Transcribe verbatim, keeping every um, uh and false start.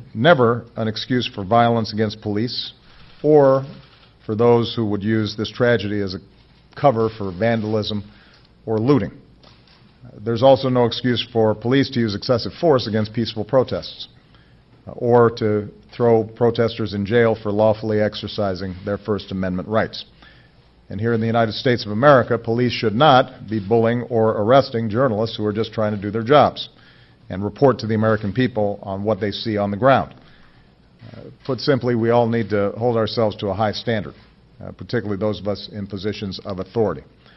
never an excuse for violence against police or for those who would use this tragedy as a cover for vandalism or looting. There's also no excuse for police to use excessive force against peaceful protests or to throw protesters in jail for lawfully exercising their First Amendment rights. And here in the United States of America, police should not be bullying or arresting journalists who are just trying to do their jobs and report to the American people on what they see on the ground. Uh, put simply, we all need to hold ourselves to a high standard, uh, particularly those of us in positions of authority.